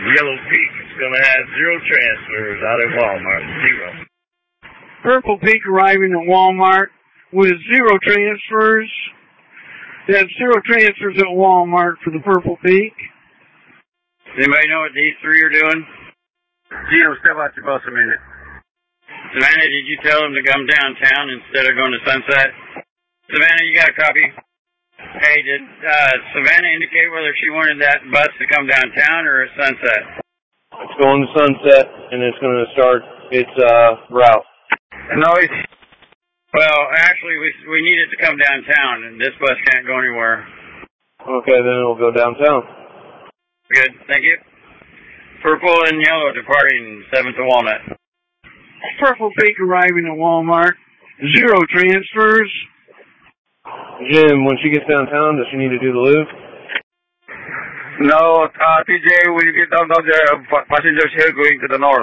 Yellow Peak is going to have 0 transfers out at Walmart. 0. Purple Peak arriving at Walmart with 0 transfers. They have 0 transfers at Walmart for the Purple Peak. Anybody know what these 3 are doing? Gino, step out your bus a minute. Savannah, did you tell them to come downtown instead of going to Sunset? Savannah, you got a copy? Hey, did Savannah indicate whether she wanted that bus to come downtown or at Sunset? It's going to Sunset, and it's going to start its route. No, it's... Well, actually, we need it to come downtown, and this bus can't go anywhere. Okay, then it'll go downtown. Good, thank you. Purple and yellow departing 7th to Walnut. Purple Peak arriving at Walmart. 0 transfers. Jim, when she gets downtown, does she need to do the loop? No, TJ, when you get downtown there, passengers here going to the north.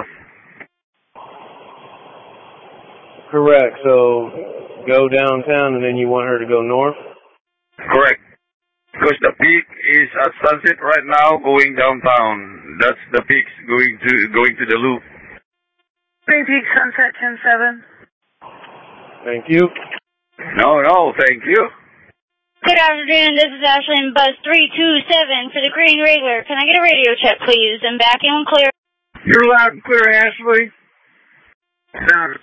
Correct, so go downtown and then you want her to go north? Correct. Because the peak is at Sunset right now going downtown. That's the peaks going to the loop. Green Peak, Sunset 10-7. Thank you. No, thank you. Good afternoon, this is Ashley in bus 327 for the Green Wrangler. Can I get a radio check, please? I'm back in clear. You're loud and clear, Ashley.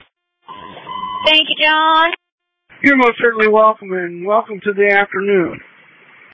Thank you, John. You're most certainly welcome, and welcome to the afternoon.